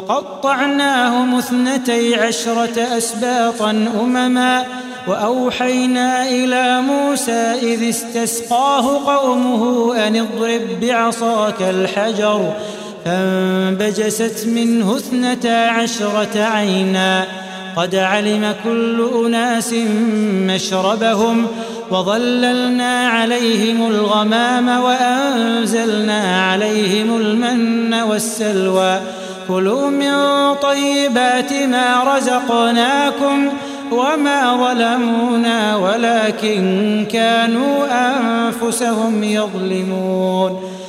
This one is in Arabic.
وقطعناهم 12 أسباطا أمما وأوحينا إلى موسى إذ استسقاه قومه أن اضرب بعصاك الحجر فانبجست منه 12 عينا قد علم كل أناس مشربهم وظللنا عليهم الغمام وأنزلنا عليهم المن والسلوى كلوا من طيبات ما رزقناكم وما ظلمونا ولكن كانوا أنفسهم يظلمون